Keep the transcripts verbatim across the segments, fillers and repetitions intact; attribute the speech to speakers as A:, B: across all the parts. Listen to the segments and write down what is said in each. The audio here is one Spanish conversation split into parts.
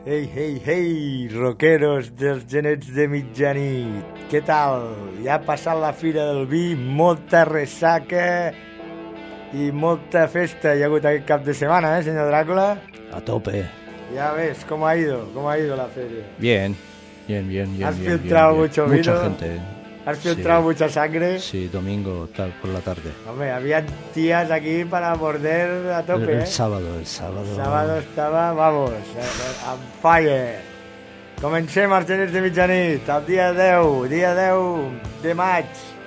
A: Ei, ei, ei, rockeros dels genets de mitjanit. Què tal? Ja ha passat la Fira del Vi, molta ressaca i molta festa hi ha hagut aquest cap de setmana, eh, senyor Dràcula?
B: A tope.
A: Ya ves, ¿cómo ha ido? ¿Cómo ha ido la feria?
B: Bien, bien, bien, bien.
A: ¿Has
B: bien,
A: filtrado
B: bien,
A: mucho
B: bien.
A: vino?
B: Mucha gente.
A: ¿Has filtrado
B: sí.
A: mucha sangre?
B: Sí, domingo, tal, por la tarde.
A: Hombre, había tías aquí para morder a tope,
B: el, el
A: ¿eh?
B: sábado, el sábado.
A: El sábado estava, vamos, on fire. Comencem els genets de mitjanit, el dia deu, dia deu de maig.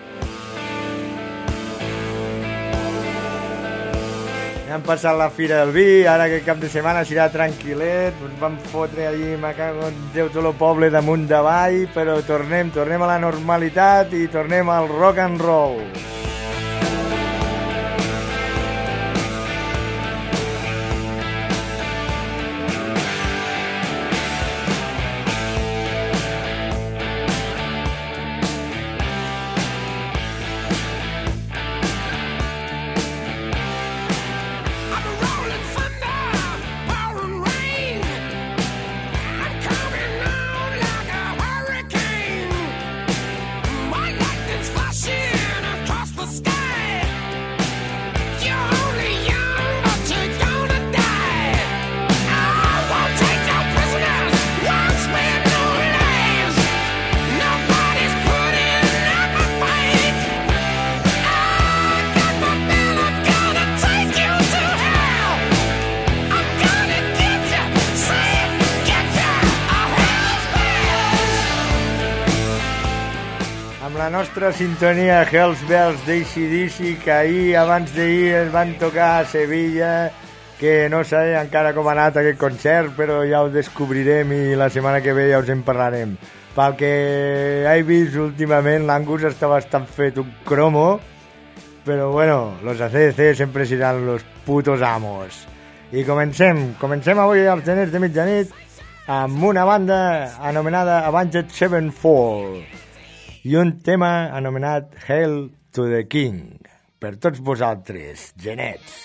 A: Ja hem passat la Fira del Vi, ara que cap de setmana serà tranquil·let, ens vam fotre allí, me cago en Déu, tot el poble damunt d'avall, però tornem, tornem a la normalitat i tornem al rock and roll. La nostra sintonia Hells Bells d'A C D C, que ahir, abans d'ahir, es van tocar a Sevilla, que no sé encara com ha anat aquest concert, però ja ho descobrirem i la setmana que ve ja us en parlarem. Pel que he vist últimament, l'Angus està bastant fet un cromo, però bueno, los A C D C sempre seran los putos amos. I comencem, comencem avui als genets de mitjanit amb una banda anomenada Avenged Sevenfold i un tema anomenat Hail to the King. Per tots vosaltres, genets.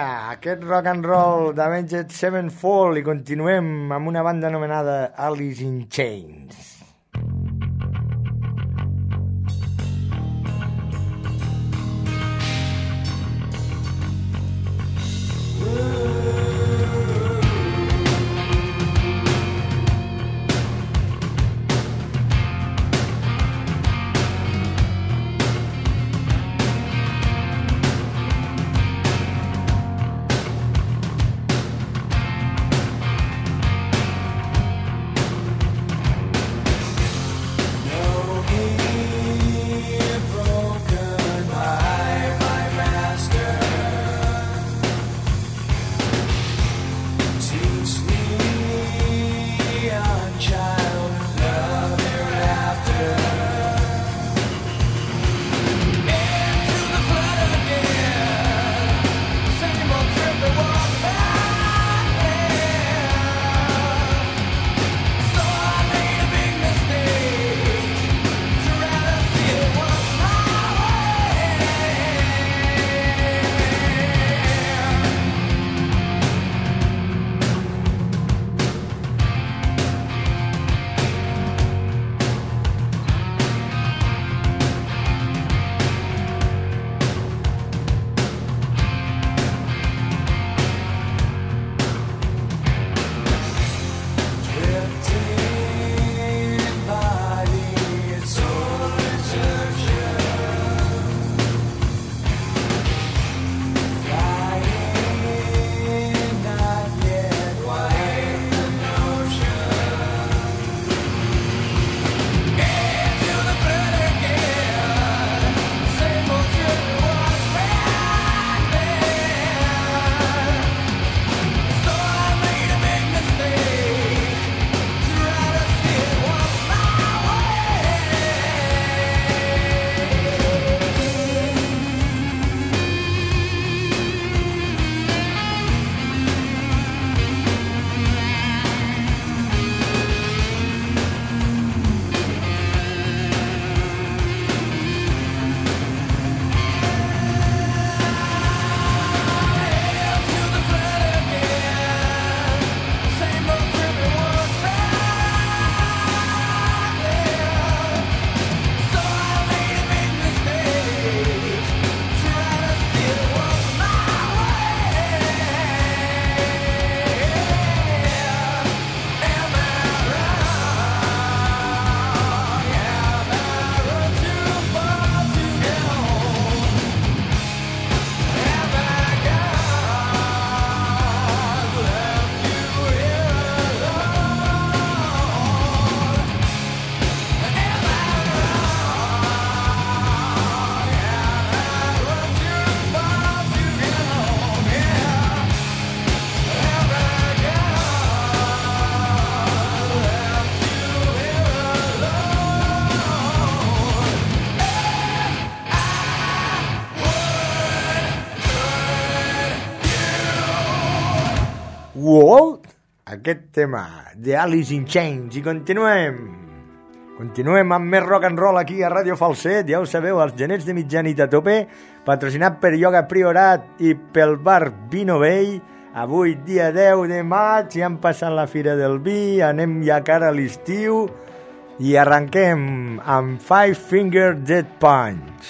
A: aquest rock and roll d'Avenged Sevenfold, i continuem amb una banda anomenada Alice in Chains. World, aquest tema de Alice in Chains. I continuem continuem amb més rock and roll aquí a Ràdio Falset. Ja ho sabeu, els genets de mitjanit a tope, patrocinat per Yoga Priorat i pel bar Vino Vell. Avui dia deu de maig, ja hem passat la Fira del Vi, anem ja cara a l'estiu i arrenquem amb Five Finger Death Punch,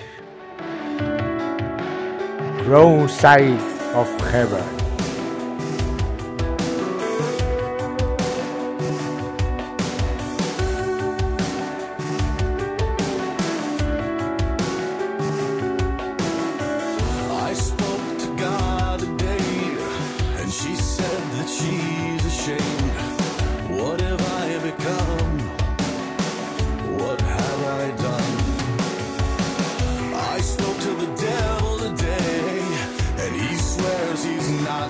A: Wrong Side of Heaven.
C: He's not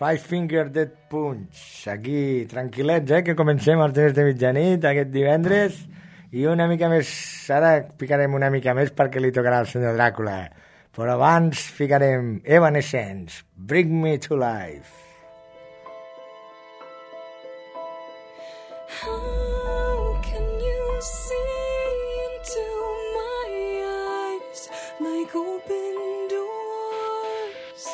A: Five Finger Death Punch. Aquí, tranquil·lets, eh, que comencem als tres de mitjanit, aquest divendres, i una mica més, ara picarem una mica més perquè li tocarà al senyor Dràcula. Però abans ficarem Evanescence, Bring Me to Life.
C: How can you see into my eyes like open doors,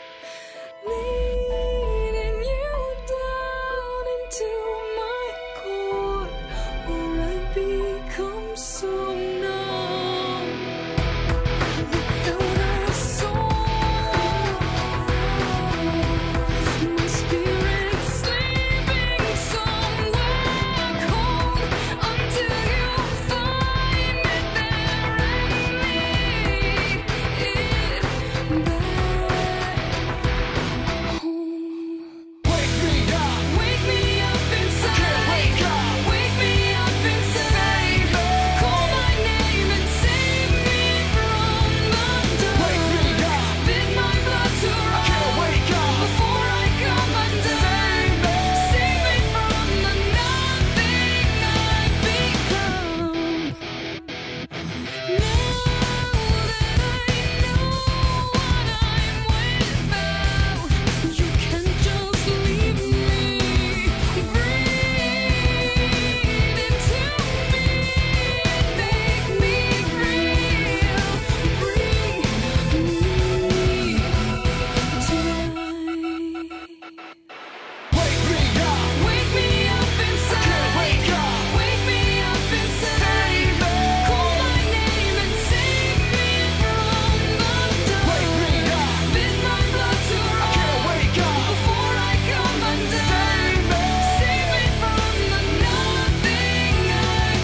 C: leading you down into my core, where I become so numb without a soul. My spirit sleeping somewhere cold until you find it there and lead it back home. Wake me up, wake me up inside. Wake up, wake me up inside. Call my name and save me from the dark. Wake me up, bid my blood to run. Wake up before I come undone. Save me from the nothing I've become. Now that I know what I'm without, you can't just leave me. Breathe into me, make me real. Bring me to life. Wake me up, wake me up inside. Wake up, wake me up inside. Call my name and save me from the dark. Wake me up, bid my blood to run. Wake up before I come undone. Save me from the nothing I've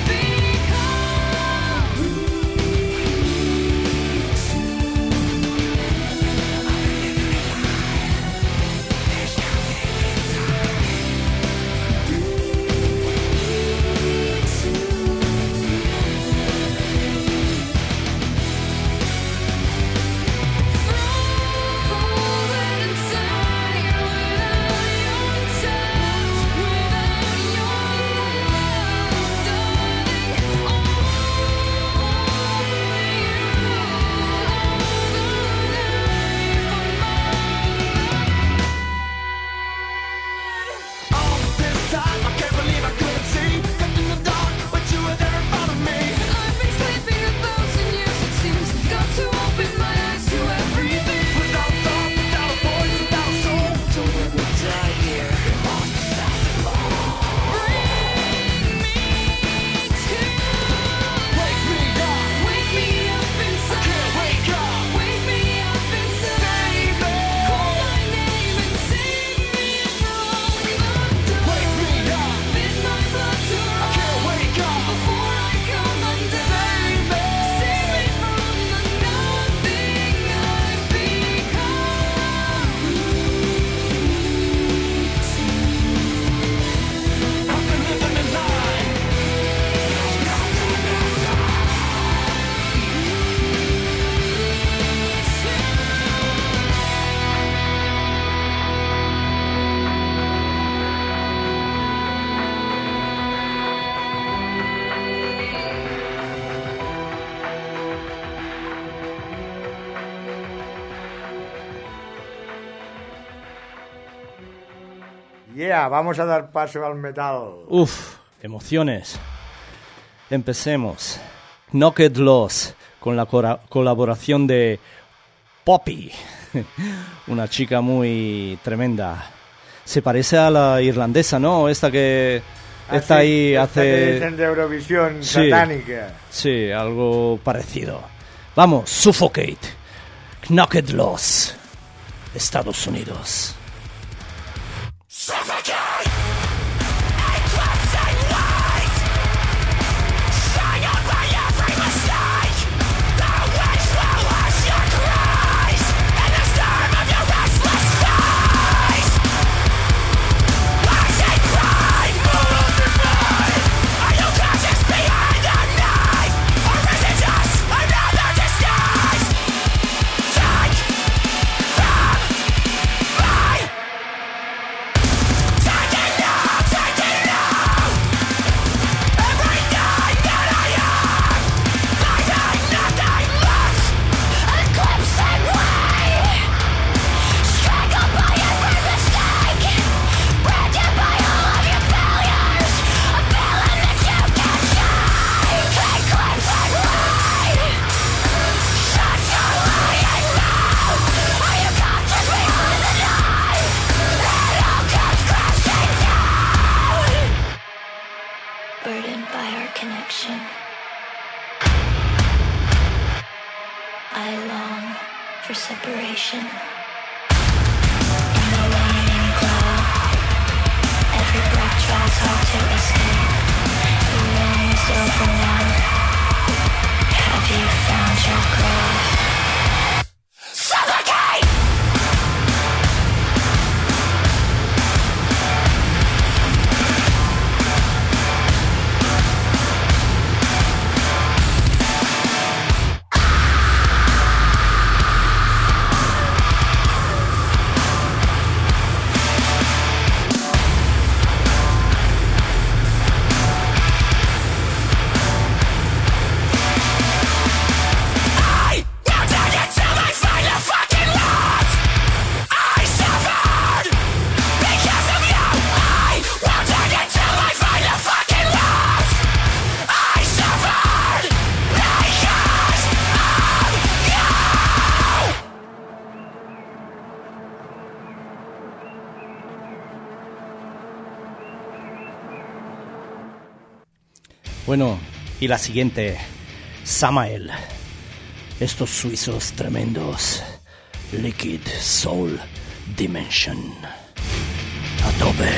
C: All this time, I can't believe I couldn't see. Kept in the dark, but you were there in front of me. I've been sleeping a thousand years, it seems. Got to open my eyes to everything. Without thought, without a voice, without a soul. So when we die here, lost beside the law. Bring me to wake me up, wake me up inside. I can't wake up, wake me up inside. Call my name and save me from the dark. Wake me up, bid my blood to run. I can't wake up before I come undone. Save me, save me from the nothing I've become. I've been living a lie.
A: Yeah, vamos a dar paso al metal.
B: Uf, emociones. Empecemos. Knocked Loose, con la cora- colaboración de Poppy, una chica muy tremenda. Se parece a la irlandesa, ¿no? Esta que está
A: Ah, sí,
B: ahí
A: esta
B: hace...
A: que dicen de Eurovisión
B: Sí.
A: satánica.
B: Sí, algo parecido. Vamos, Suffocate. Knocked Loose. Estados Unidos.
C: Take from my
D: I long for separation. In the waning glow, every breath tries hard to escape. The room is over now. Have you found your grave? Suffocate!
B: Bueno, y la siguiente, Samael. Estos suizos tremendos. Liquid Soul Dimension. A tope.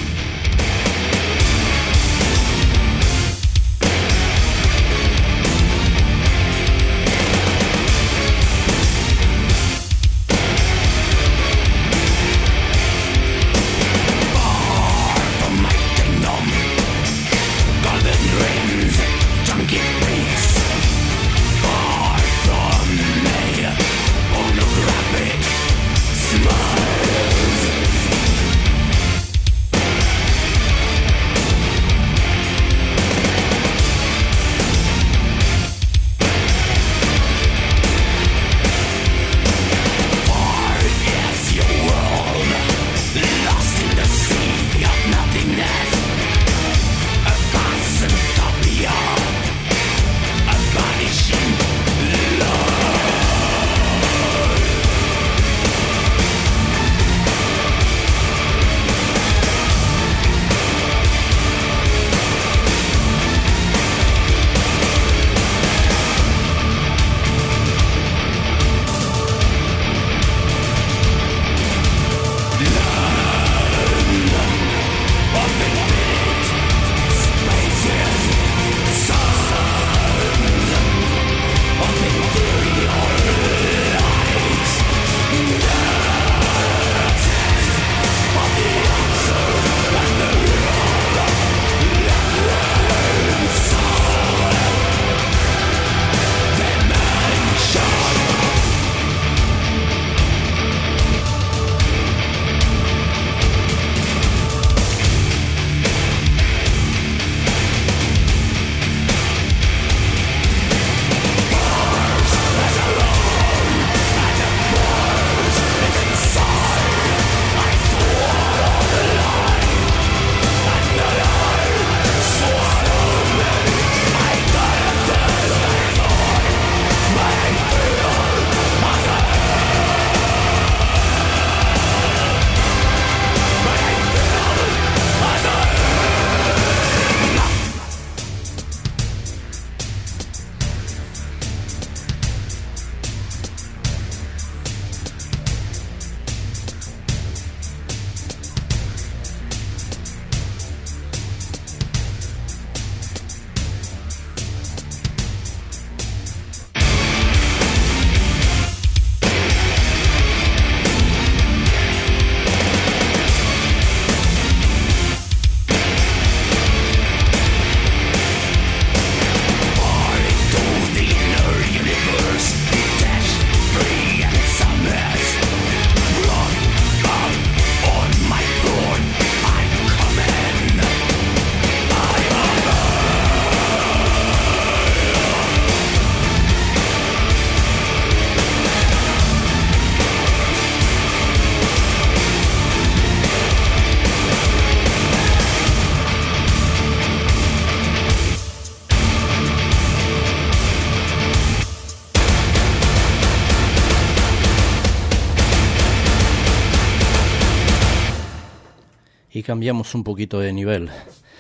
B: Y cambiamos un poquito de nivel.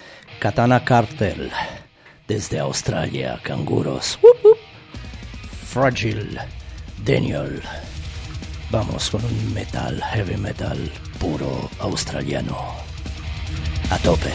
B: Katana Cartel. Desde Australia, canguros. Whoop, whoop. Fragile Daniel. Vamos con un metal, heavy metal puro australiano. A tope.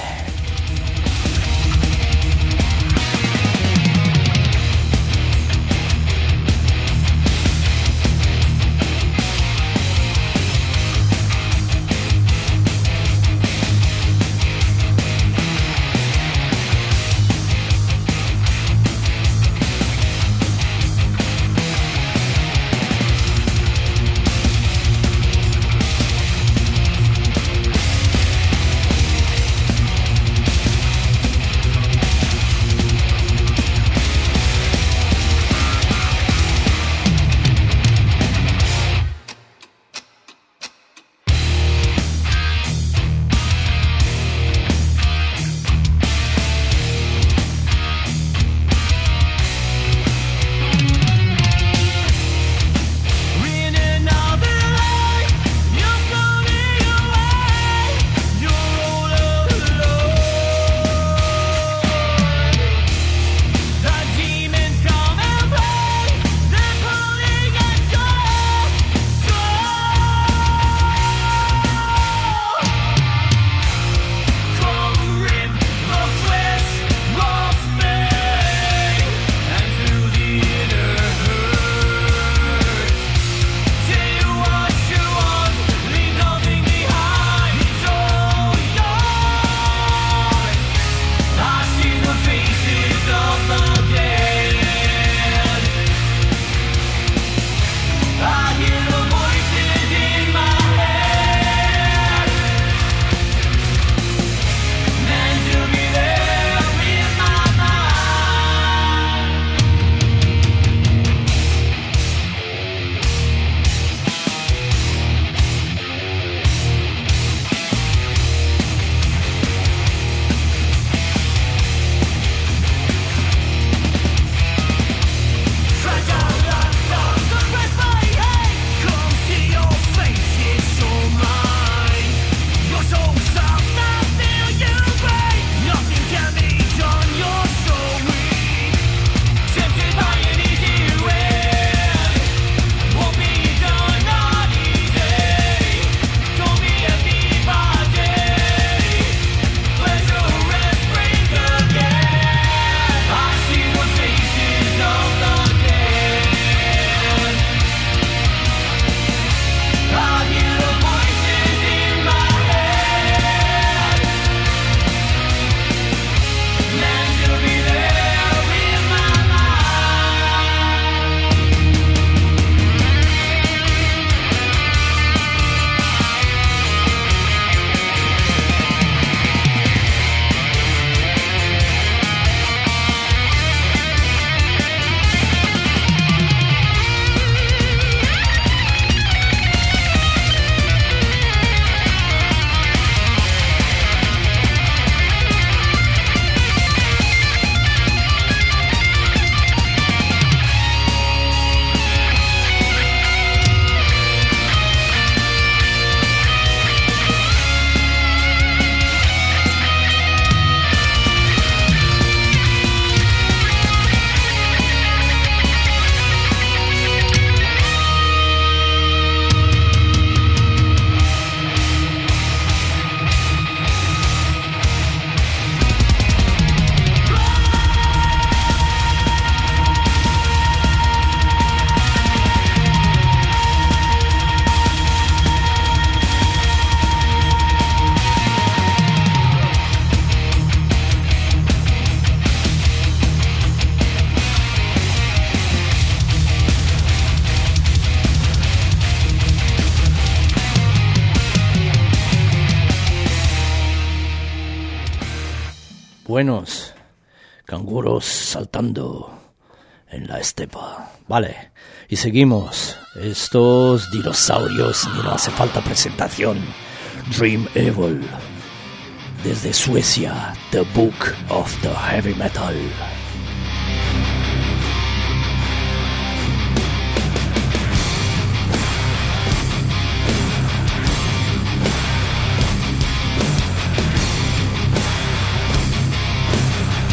E: buenos canguros saltando en la estepa. Vale, y seguimos. Estos dinosaurios ni no hace falta presentación. Dream Evil, desde Suecia, The Book of the Heavy Metal.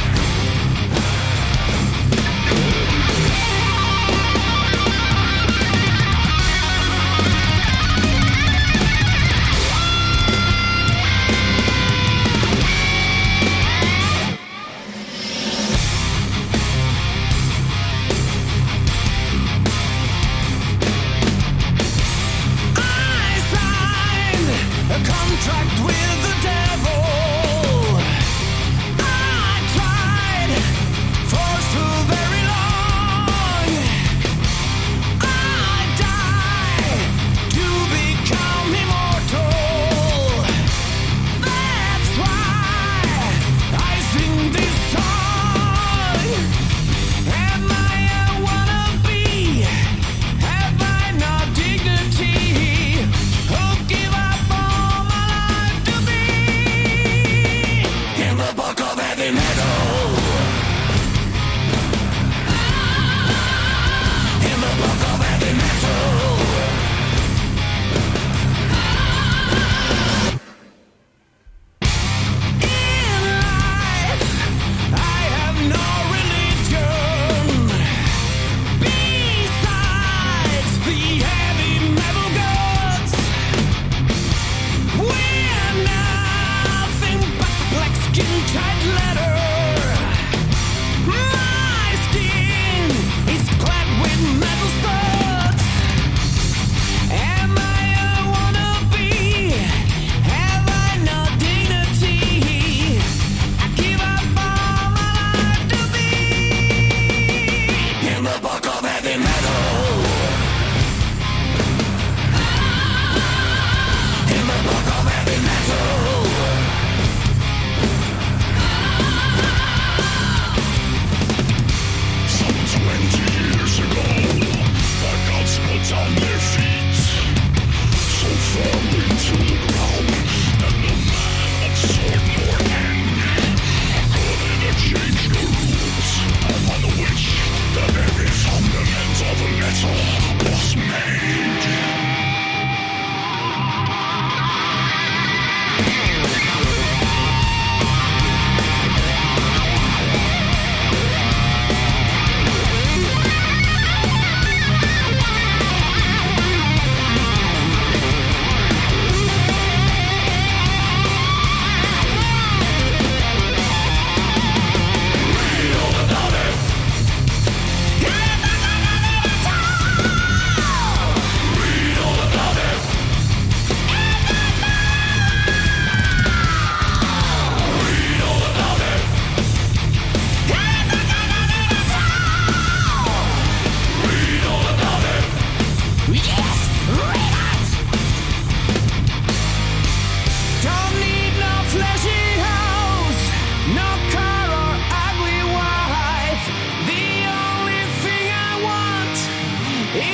C: We'll be right back.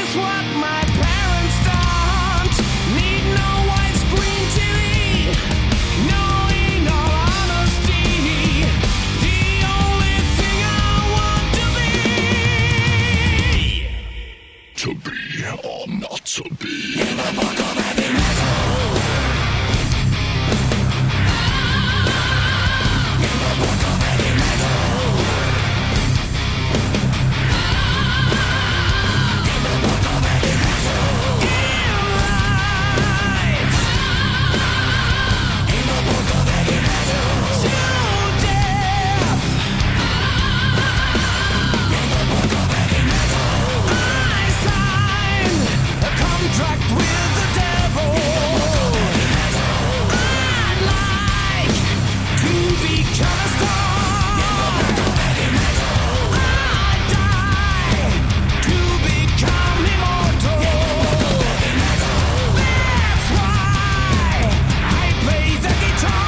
C: That's what my parents don't need. No widescreen T V. No, in all honesty, the only thing I want to be.
F: To be or not to be.
C: Contract with the devil. I'd like to become a star. I'd die to become immortal. That's why I play the guitar.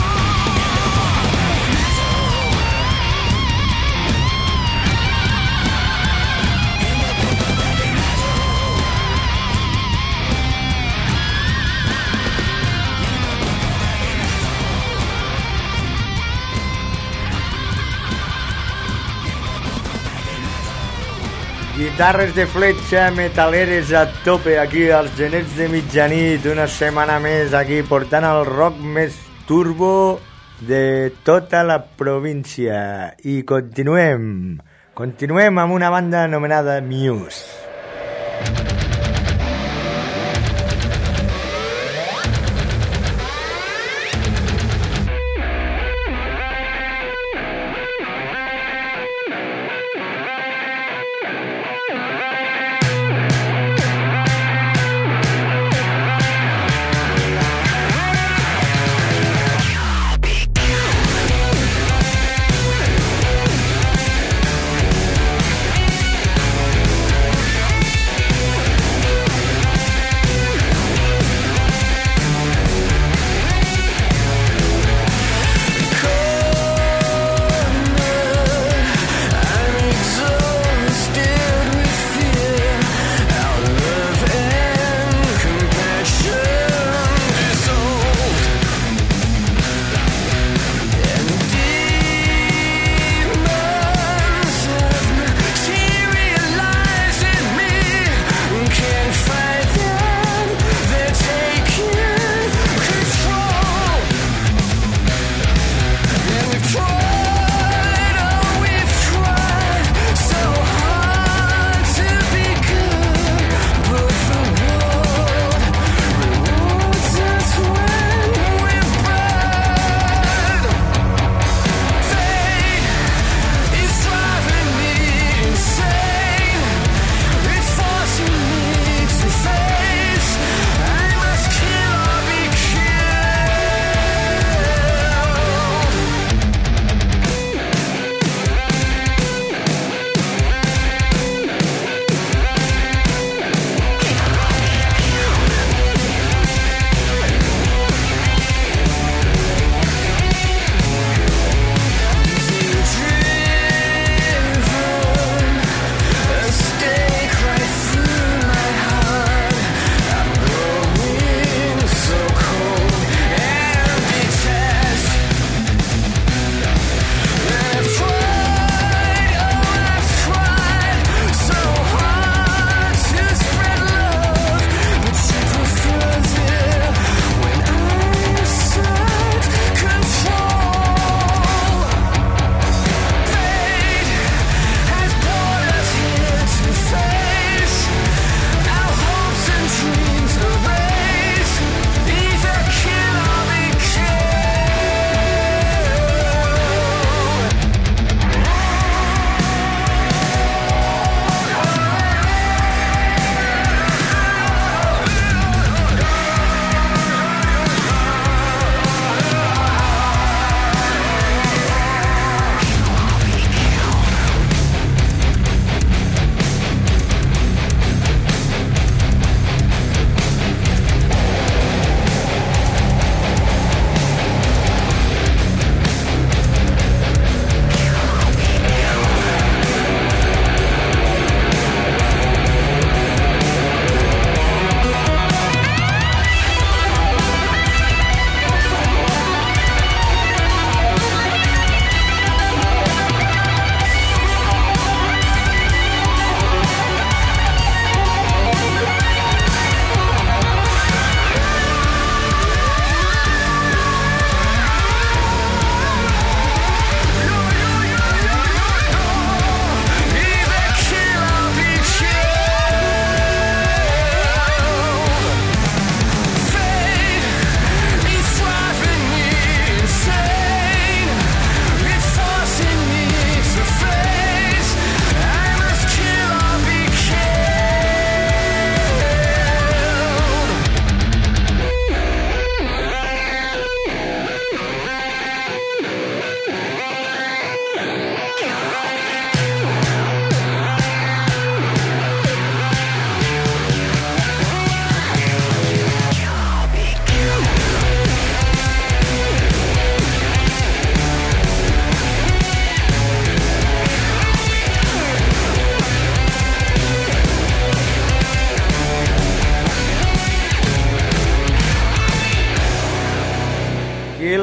A: Guitarres de fletxa, metaleres a tope aquí als genets de mitjanit, una setmana més aquí portant el rock més turbo de tota la província. I continuem, continuem amb una banda anomenada Muse.
C: I'd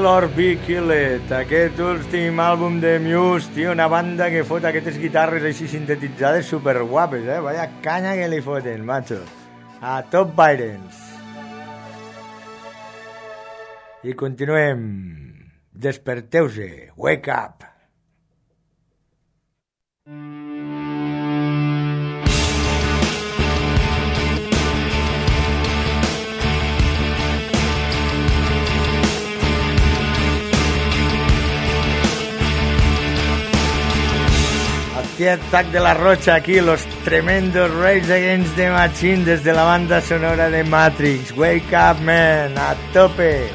A: or Be Killed, aquest últim àlbum de Muse, tio, una banda que fot aquestes guitarres així sintetitzades superguapes, eh? Vaya canya que li foten, macho. A Top Byrens. I continuem. Desperteu-se. Wake up. Tac de la Rocha aquí, los tremendos Rage Against the Machine desde la banda sonora de Matrix. Wake up, man, a tope.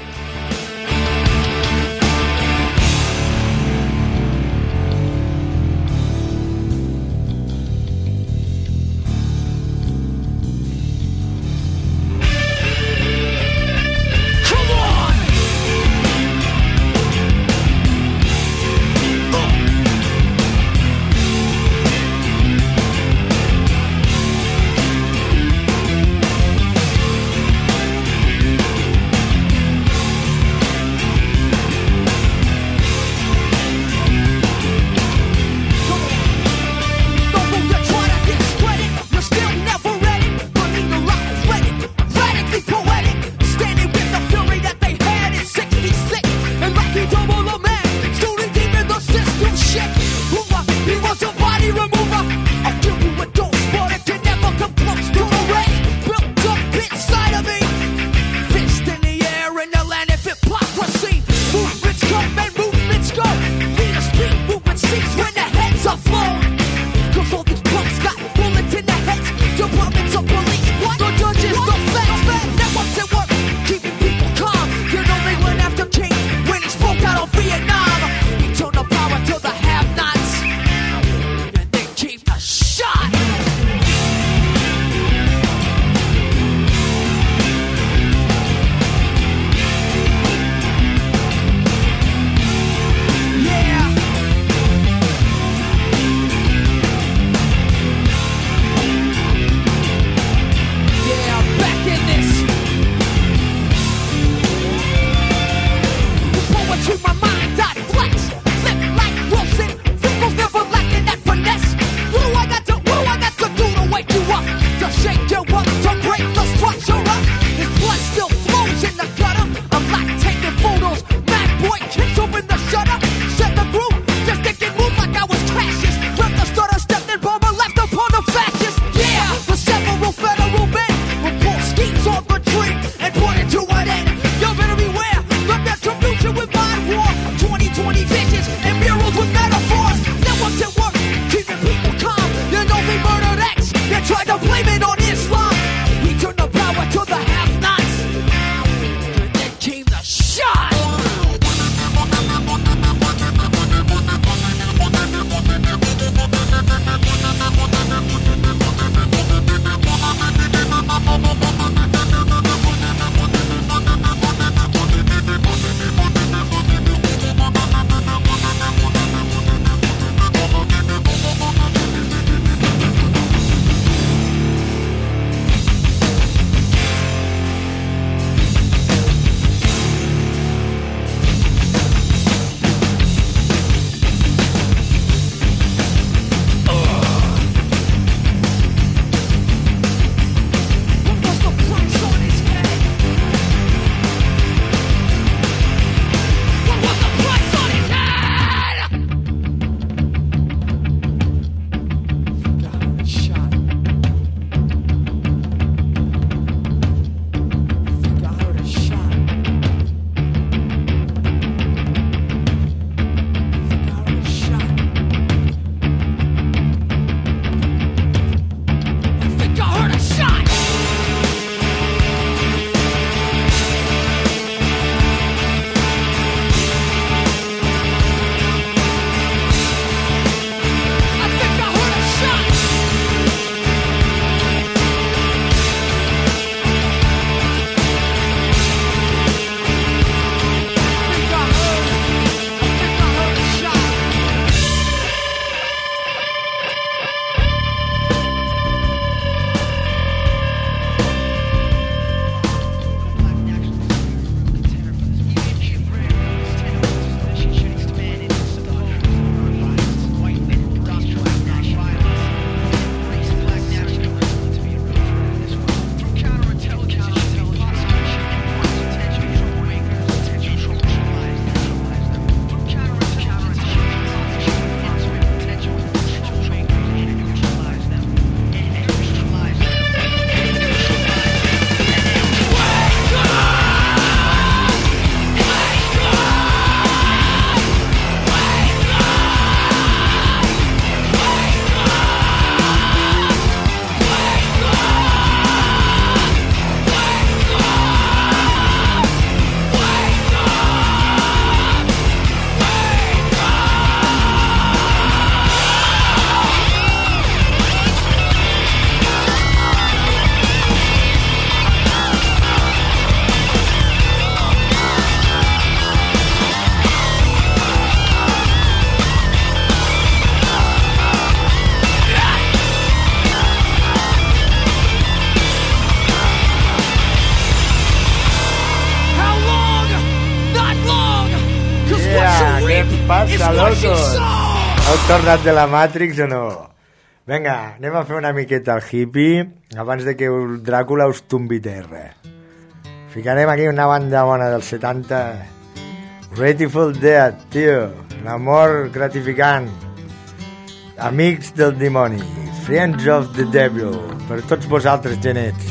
A: passa, locos? Heu tornat de la Matrix o no? Vinga, anem a fer una miqueta al hippie abans de que el Dràcula us tumbi terra. Ficarem aquí una banda bona dels setanta. Grateful Dead, tio. L'amor gratificant. Amics del dimoni. Friends of the Devil. Per tots vosaltres, genets.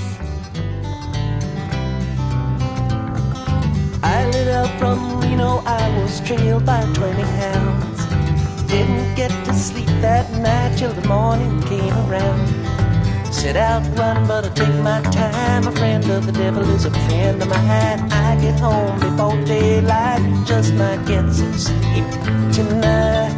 G: I lit up from Reno, I was trailed by twenty hounds. Didn't get to sleep that night till the morning came around. Set out running, but I take my time. A friend of the devil is a friend of mine. I get home before daylight, just might get some sleep tonight.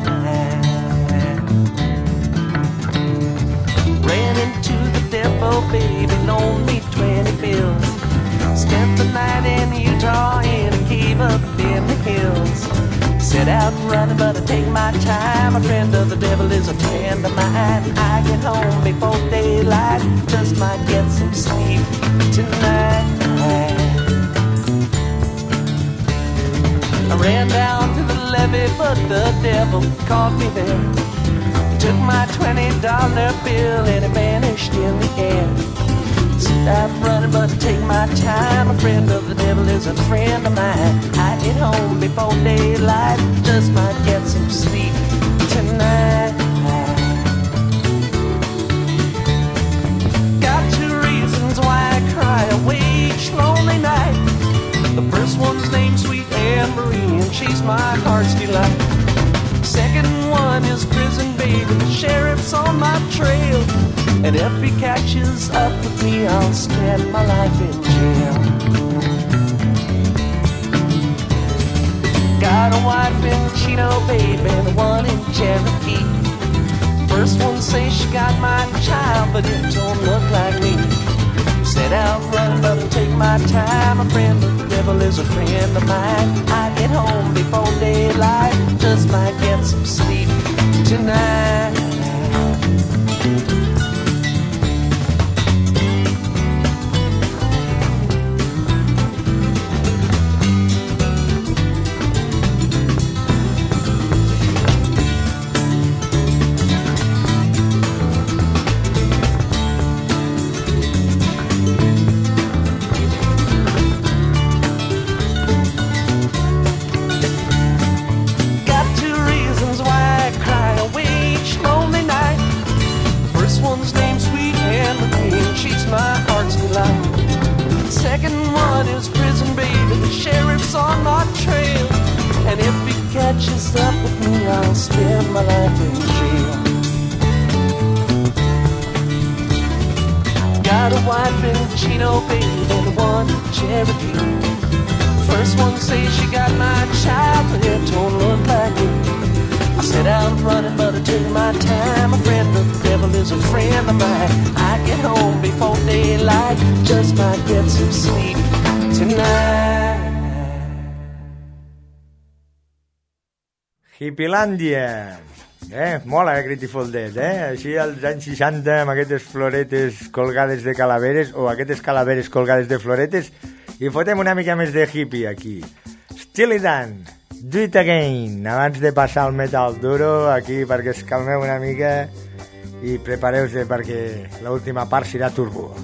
G: Ran into the devil, baby, loaned me twenty bills. Spent the night in Utah in a cave up in the hills. Set out running, but I take my time. A friend of the devil is a friend of mine. I get home before daylight, just might get some sleep tonight. I ran down to the levee, but the devil caught me there. He took my twenty dollar bill and it vanished in the air. Set out running, but I take my time. A friend of the devil is a friend of mine. I get home before daylight, just might get some sleep tonight. Got two reasons why I cry away each lonely night. The first one's named Sweet Anne Marie, and she's my heart's delight. Second one is prison baby, the sheriff's on my trail. And if he catches up with me, I'll spend my life in jail. Got a wife in Chino, baby, the one in Cherokee. First one says she got my child, but it don't look like me. Set out running, but I take my time. A friend of the devil is a friend of mine. I get home before daylight, just might get some sleep tonight. Second one is prison baby, the sheriff's on my trail. And if he catches up with me, I'll spend my life in jail. Got a wife in Chino, baby, and one in Cherokee. First one says she got my child, but it don't look like it. I set out running, but I took my time. A friend of the devil is a friend of mine. I get home before daylight, just might get some sleep tonight.
A: Hippilàndia. Eh? Mola, eh, Grateful Dead, eh? Així als anys seixanta, amb aquestes floretes colgades de calaveres, o aquestes calaveres colgades de floretes, i fotem una mica més de hippie aquí. Steely Dan, Do It Again, abans de passar al metal duro, aquí perquè es calmeu una mica i prepareu-se perquè l'última part serà turbo.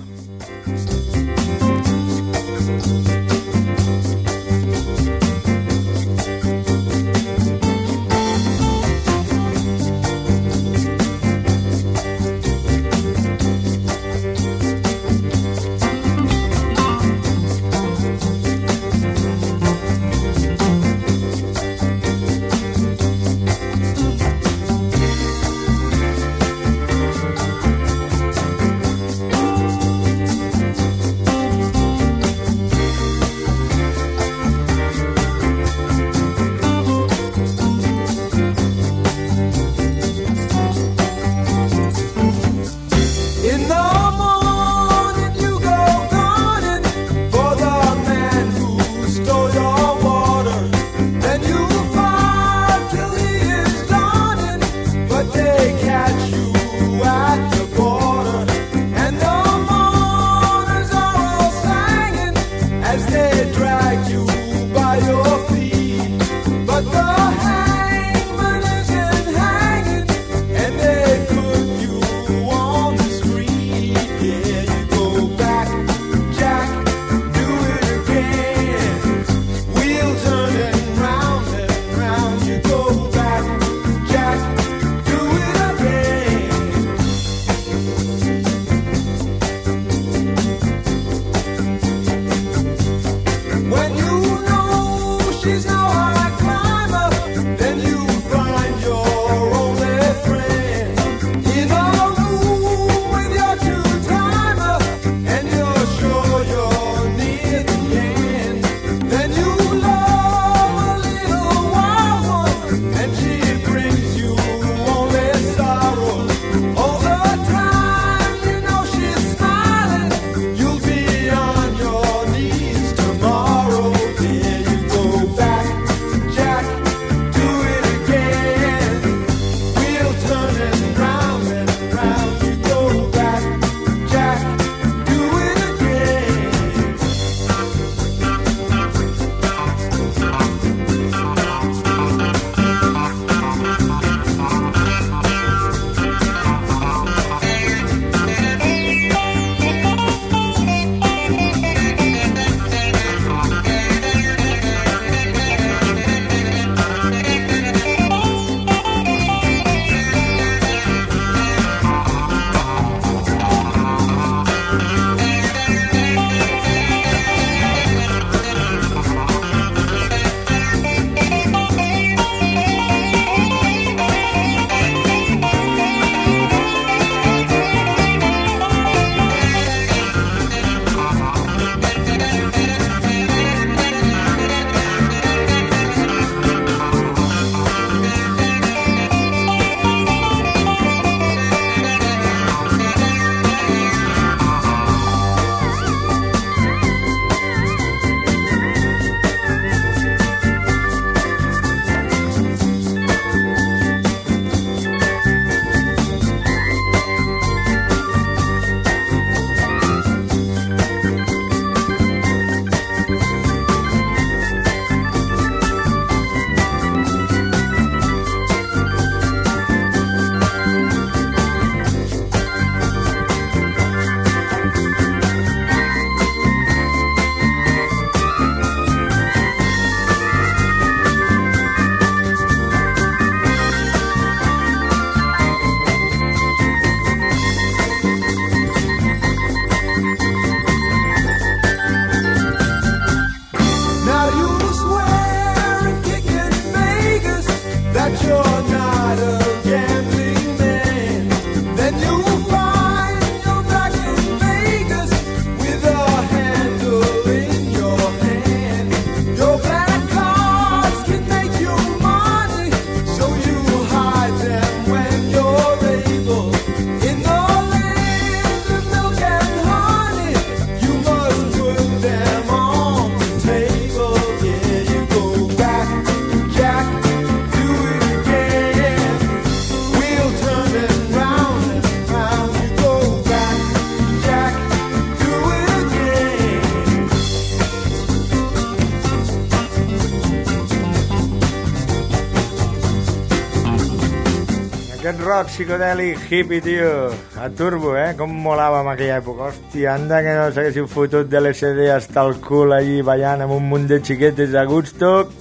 A: rock psicodèlic hippie, tio. A turbo, eh? Com molava en aquella època. Hòstia, anda que no s'haguéssiu fotut de l'S D hasta el cul allí ballant amb un munt de xiquetes a Woodstock.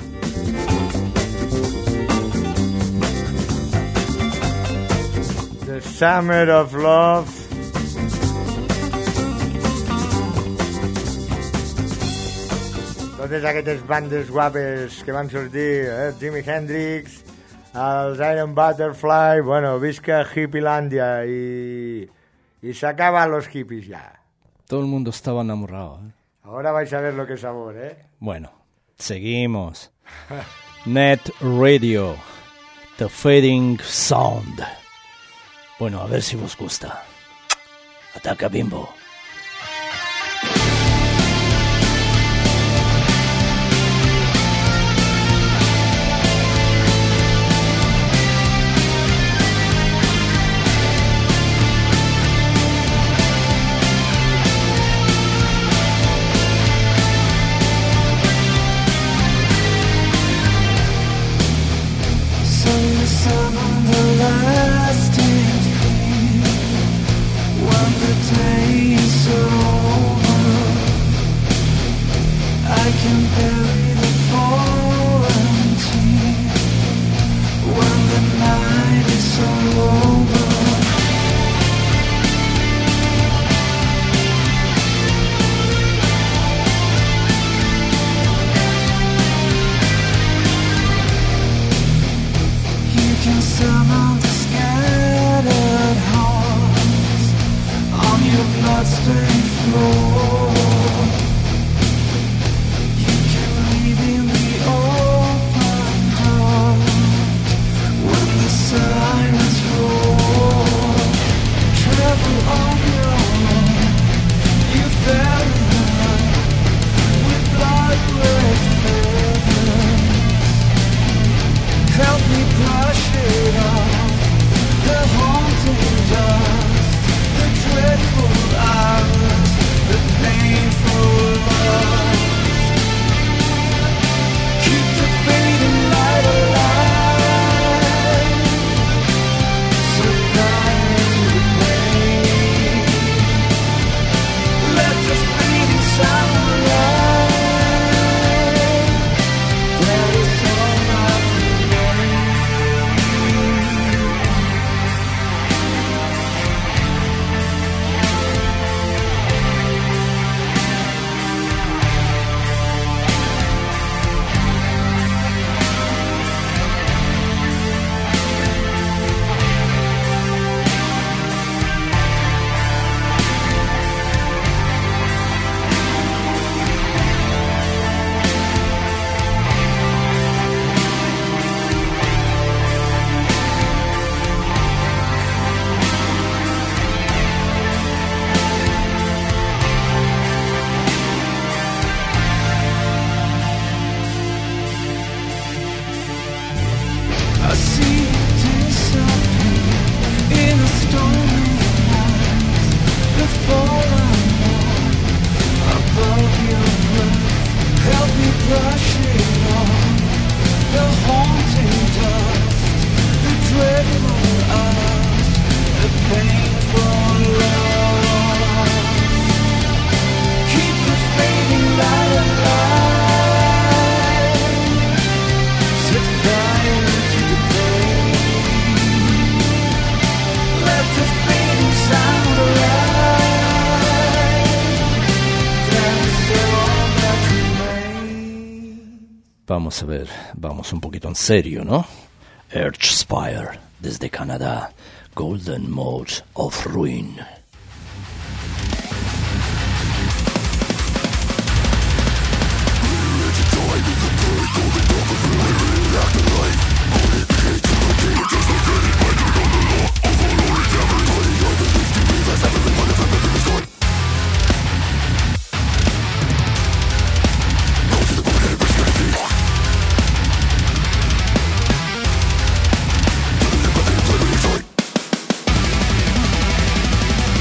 A: The Summer of Love. Totes aquestes bandes guapes que van sortir, eh? Jimi Hendrix, els Iron Butterfly, bueno, visca Hippielandia y, y se acaban los hippies ya.
B: Todo el mundo estaba enamorado, ¿eh?
A: Ahora vais a ver lo que es amor, ¿eh?
B: Bueno, seguimos. Net Radio, The Fading Sound. Bueno, a ver si os gusta. Ataca, Bimbo. Vamos a ver, vamos un poquito en serio, ¿no? Earthspire, desde Canadá, Golden Mode of Ruin.
C: Thank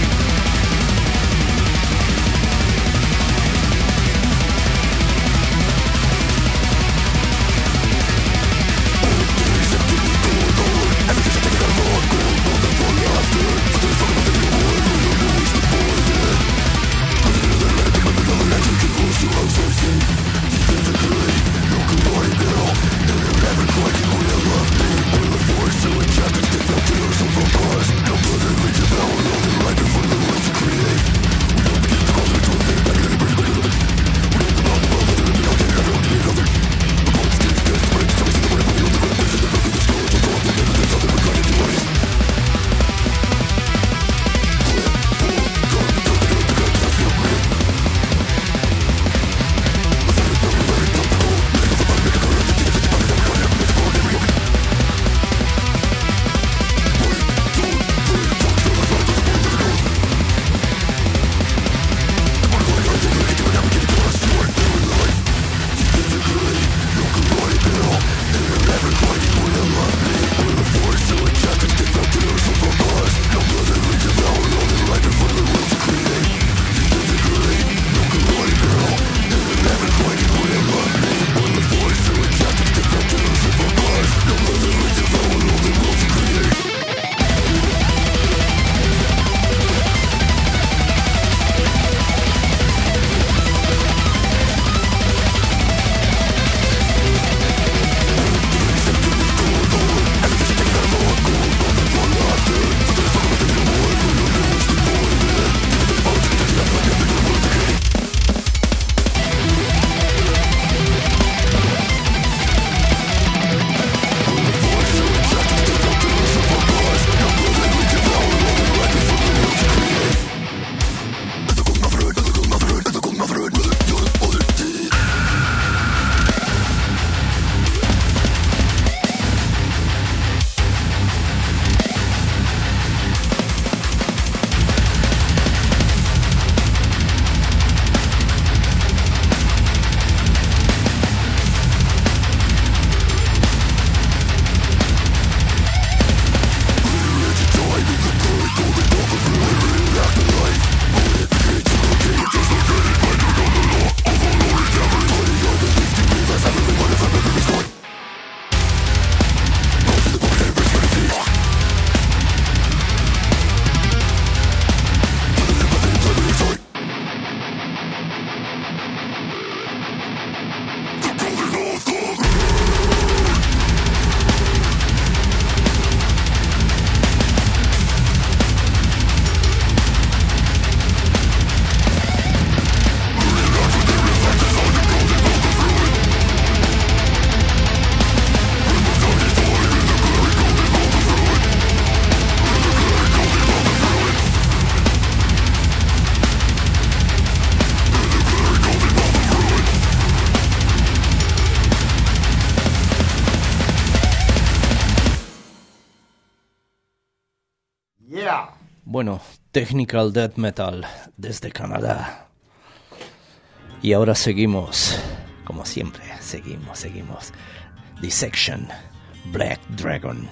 E: Bueno, Technical Death Metal desde Canadá. Y ahora seguimos, como siempre, seguimos, seguimos. Dissection, Black Dragon.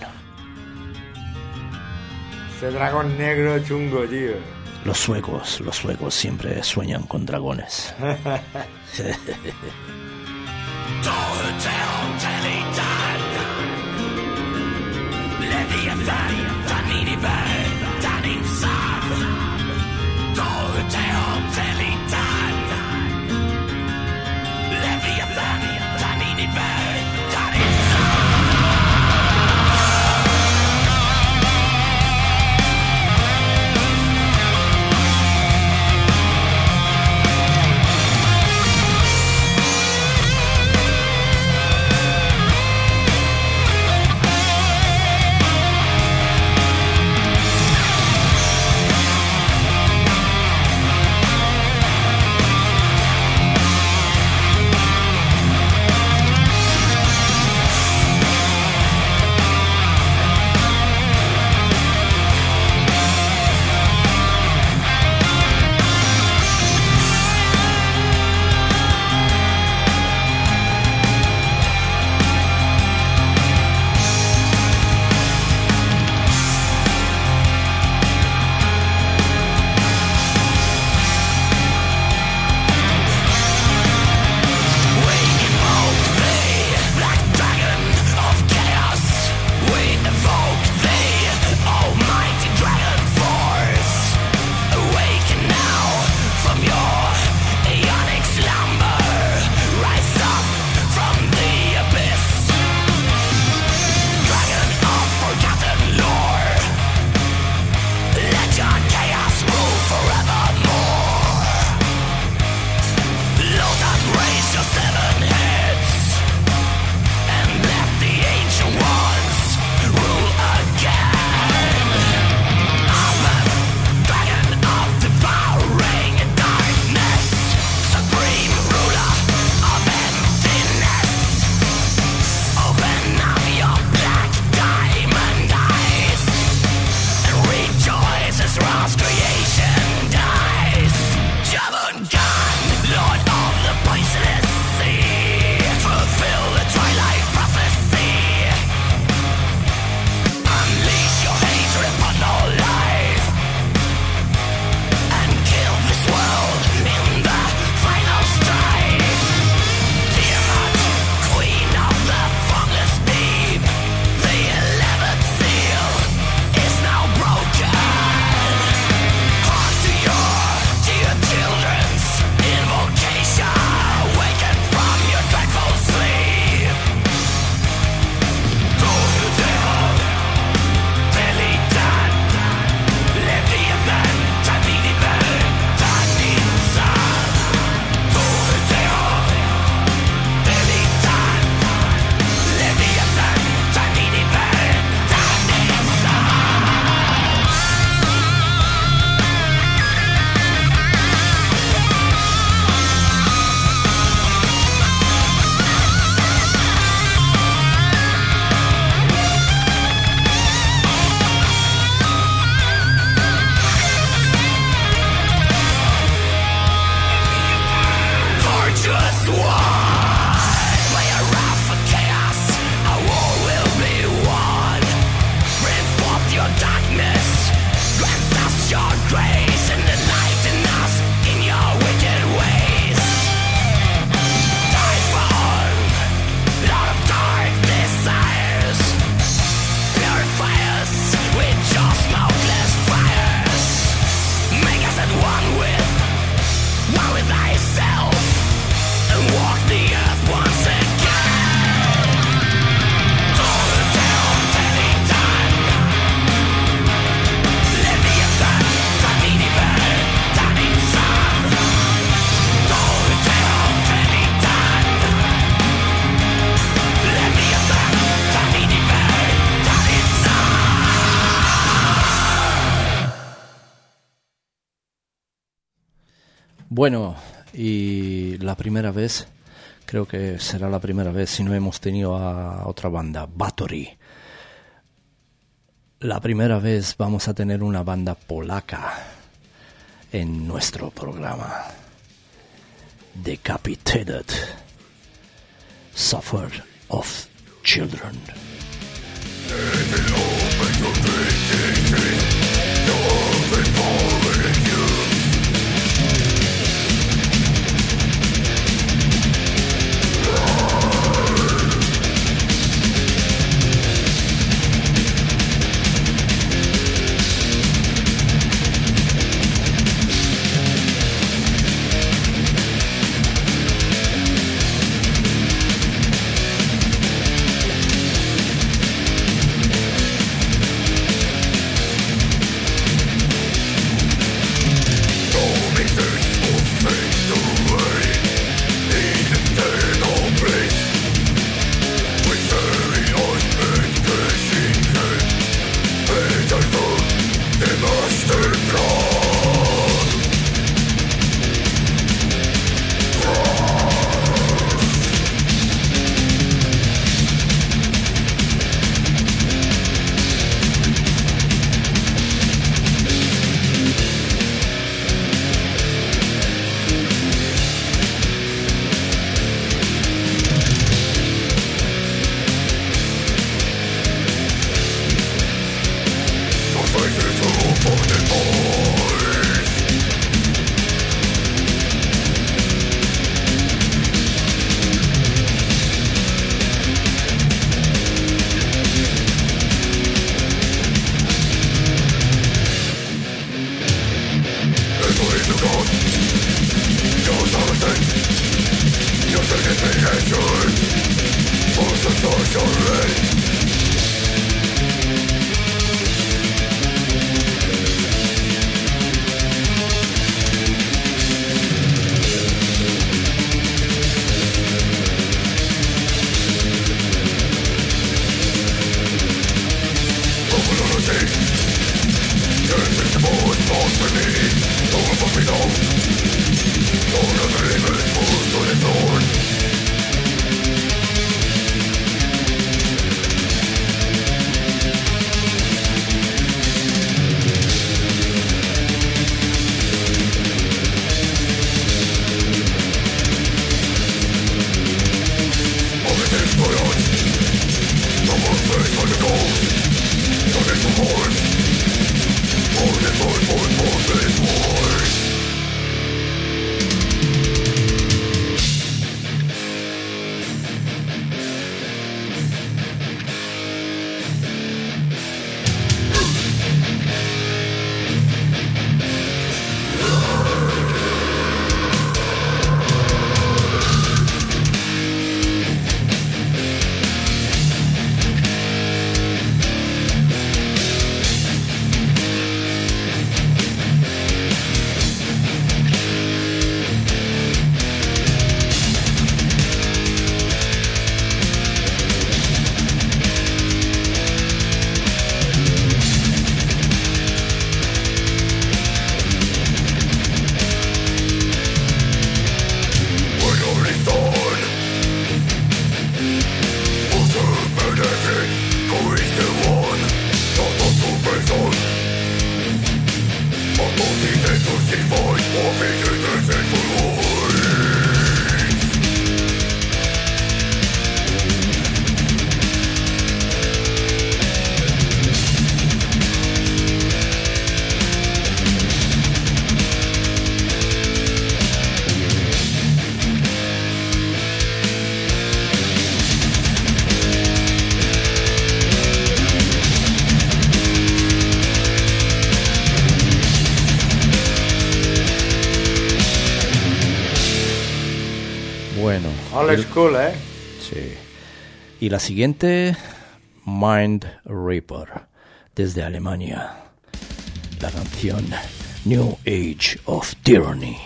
A: Ese dragón negro chungo, tío.
E: Los suecos, los suecos siempre sueñan con dragones. Bueno, y la primera vez, creo que será la primera vez si no hemos tenido a otra banda, Bathory.
B: la primera vez vamos a tener una banda polaca en nuestro programa. Decapitated, Suffer of Children. Bueno.
A: Old
B: el-
A: school, ¿eh?
B: Sí. Y la siguiente, Mind Reaper, desde Alemania. La canción New Age of Tyranny.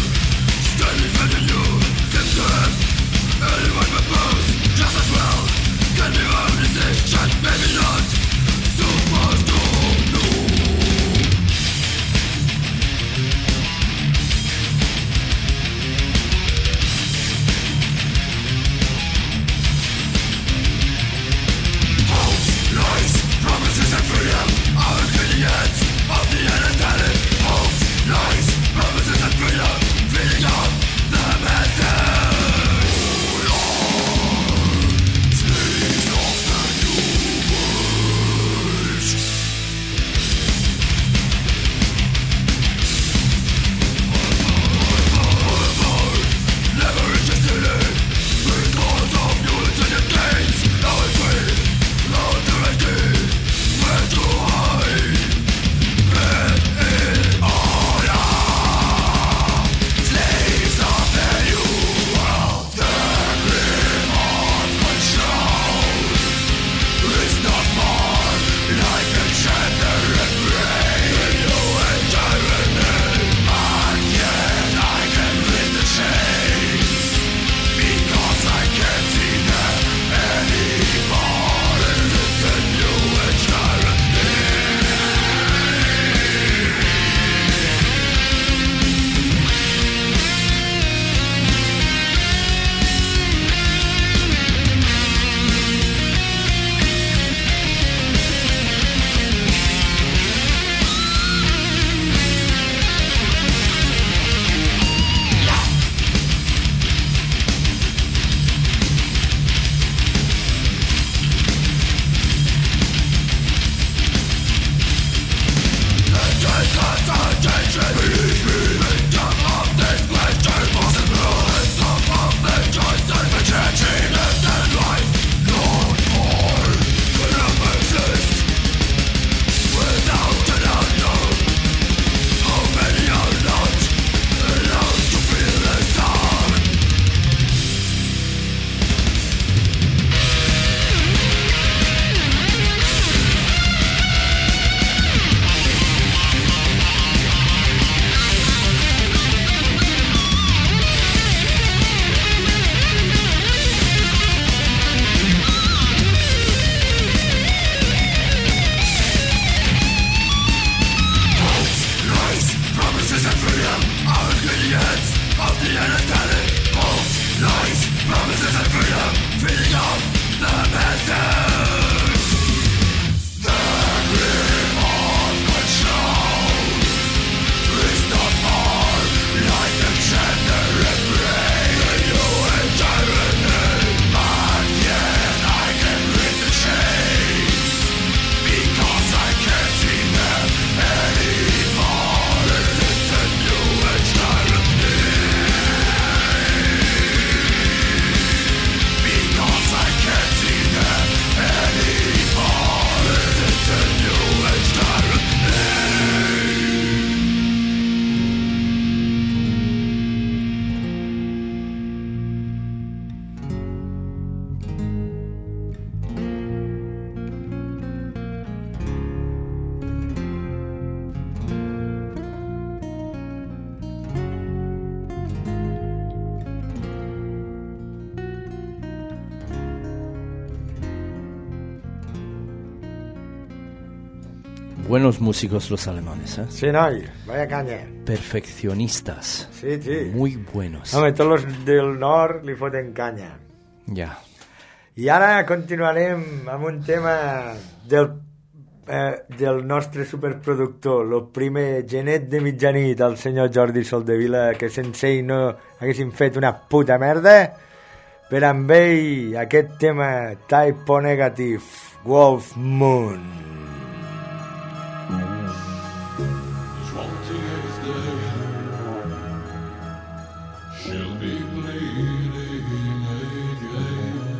F: Just as well
B: buenos músicos los alemanes, ¿eh?
A: Sí, noi, vaya canya.
B: Perfeccionistas.
A: Sí, sí.
B: Muy buenos.
A: Home, tots els del nord li foten canya.
B: Ya.
A: I ara continuarem amb un tema del, eh, del nostre superproductor, el primer genet de mitjanit, el senyor Jordi Soldevila, que sense ell no haguéssim fet una puta merda. Per amb ell, aquest tema Type O Negative, Wolf Moon.
F: twentieth day, she'll be bleeding again.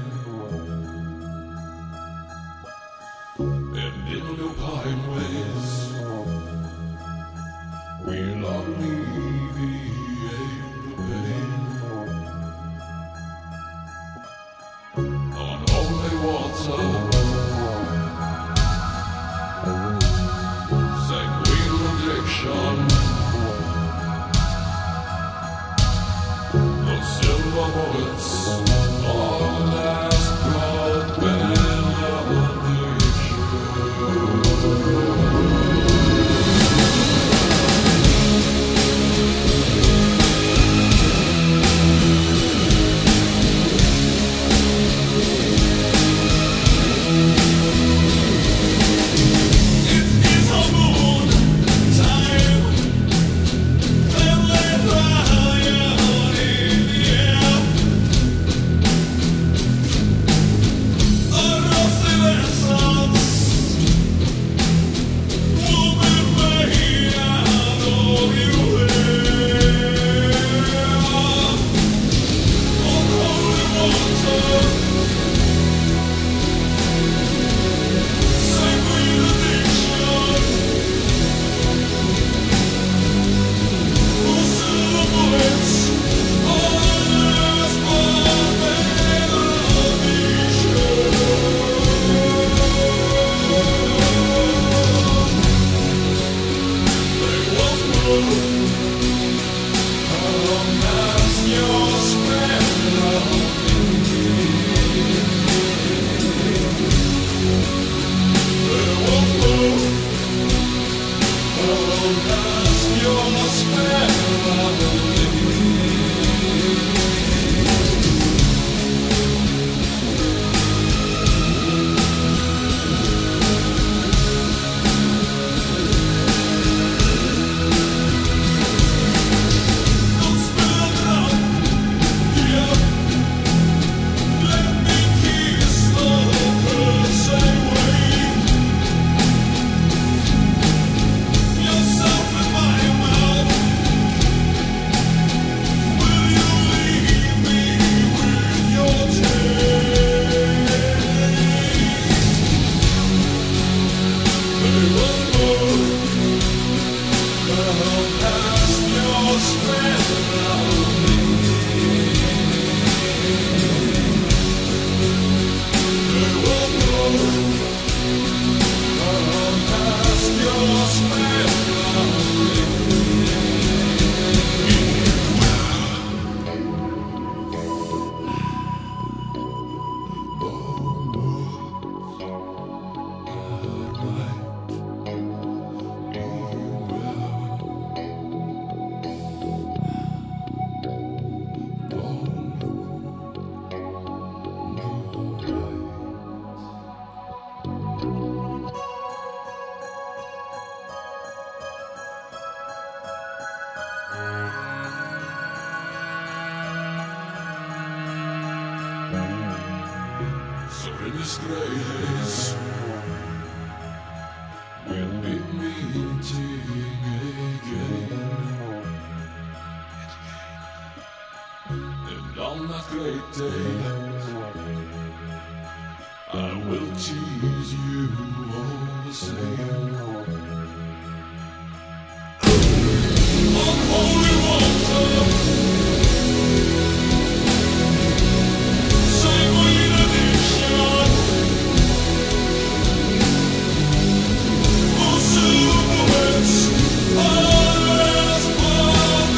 F: And in the pine ways, we'll alleviate the pain. On holy water, sanguine addiction, the silver bullets, all last blood benediction. So in this gray haze, we'll be meeting again. And on that great day, I will tease you all the same. On holy water, sanguine addiction, oh silhouettes, eyes blood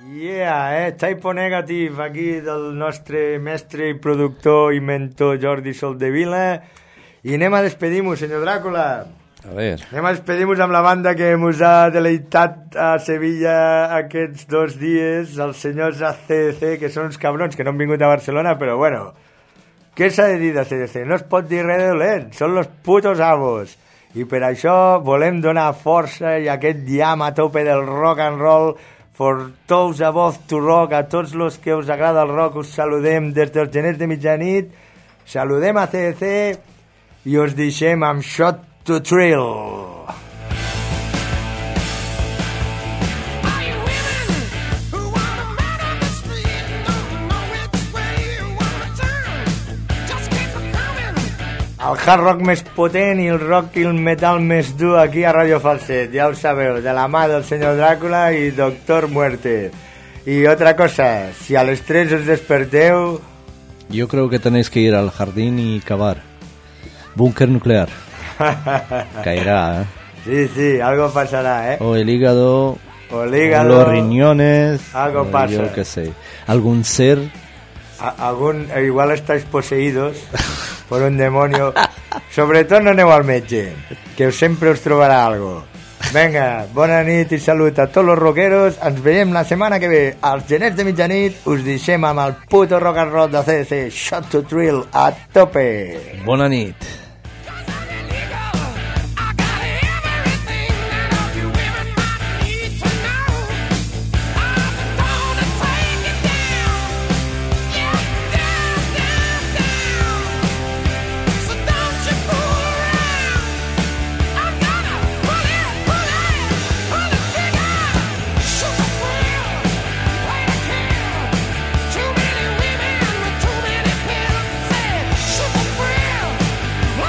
A: Yeah, eh? Typo Negative, aquí del nostre mestre i productor i mentor Jordi Soldevila. I anem a despedir-nos, senyor Dràcula.
B: A ver.
A: Anem a despedir-nos amb la banda que ens ha deleitat a Sevilla aquests dos dies, els senyors A C D C, que són uns cabrons que no han vingut a Barcelona, però bueno, què s'ha de dir de A C D C? No es pot dir res de dolent, són los putos amos. I per això volem donar força i aquest llamp a tope del rock and roll. For those above to rock, a tots los que us agrada el rock, us saludem des dels genets de mitjanit, saludem a C D C i us deixem amb Shot to Thrill.
C: Are you women who wanna man on the street and don't know which way you wanna turn? Just keep it coming.
A: El hard rock més potent i el rock i el metal més dur aquí a Radio Falset, ja ho sabeu, de la mà del senyor Dràcula i Doctor Muerte. Y otra cosa, si a les tres os desperteu...
B: Yo creo que tenéis que ir al jardín y cavar. Búnker nuclear. Caerá, ¿eh?
A: Sí, sí, algo pasará, ¿eh?
B: O el hígado,
A: O el hígado,
B: o los riñones,
A: algo
B: o
A: pasa.
B: yo qué sé. Algún ser.
A: A- algún, eh, igual estáis poseídos por un demonio. Sobretot no aneu al metge, que sempre us trobarà algo. Vinga, bona nit i salut a tots los rockeros. Ens veiem la setmana que ve als genets de mitjanit. Us deixem amb el puto rock and roll de C D C, Shot to Thrill a tope.
B: Bona nit.
C: Too many women with too many pills. Say, super thrill.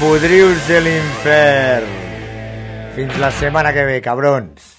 A: podrius de l'infern. Fins la setmana que ve, cabrons.